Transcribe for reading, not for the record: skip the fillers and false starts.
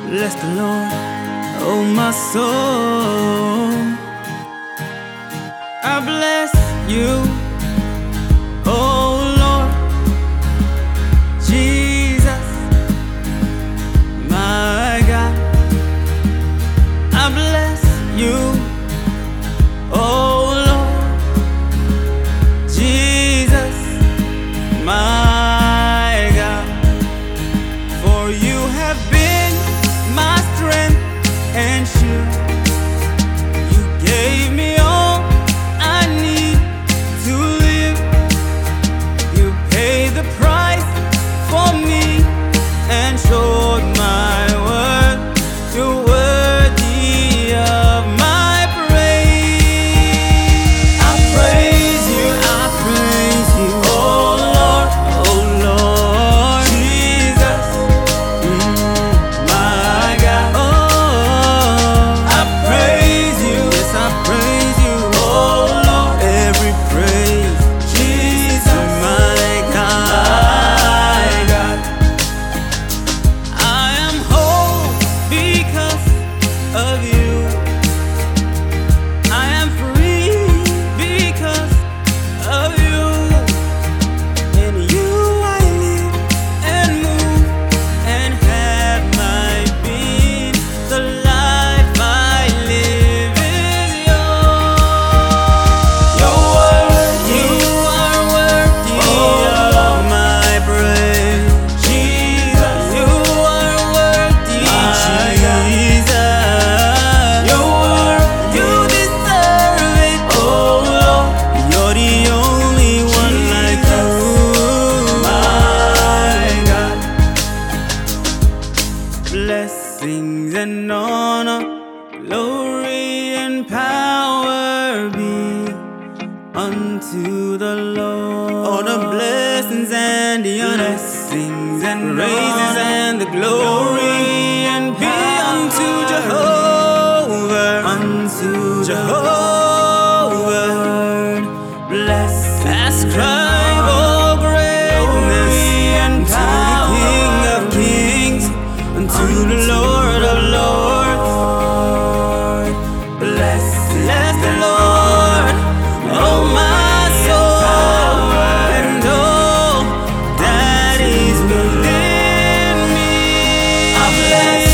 Bless the Lord, oh my soul. I bless you, oh Lord Jesus, my God. I bless you, oh Lord Jesus, my God. For you have been my strength and shield. You gave me all I need to live. You paid the price for me and showed my worth. You're worthy of my praise. I praise you, oh Lord, Jesus, my God. Oh, I praise you, yes I praise you, oh Lord. Every praise, Jesus, my God. I am whole because of you. I am free because of you. In you I live and move and have my being. The life I live is yours. You are worthy of my praise. Jesus, you are worthy, Jesus. You deserve it, oh Lord. You're the only one like you, my God. Blessings and honor, glory and power be unto the Lord. All the blessings and the honor, blessings and praises and the glory and be unto Jehovah, unto Jehovah. Bless, ascribe all greatness and power, King of kings, unto the Lord of lords. Bless the Lord, oh my soul, and all that is within me. I bless